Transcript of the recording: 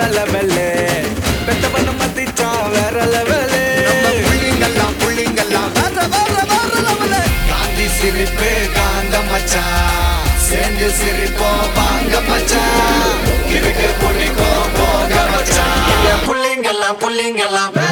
level பெத்தவன மதிச்சா வேற level புள்ளிங்கெல்லாம் வேற level Gandhi சிரிப்பு காந்த மச்சான் சேர்ந்து சிரிப்போம் வாங்க மச்சான் இருக்கு புள்ளிக்கோ போக மச்சான் புள்ளிங்கெல்லாம்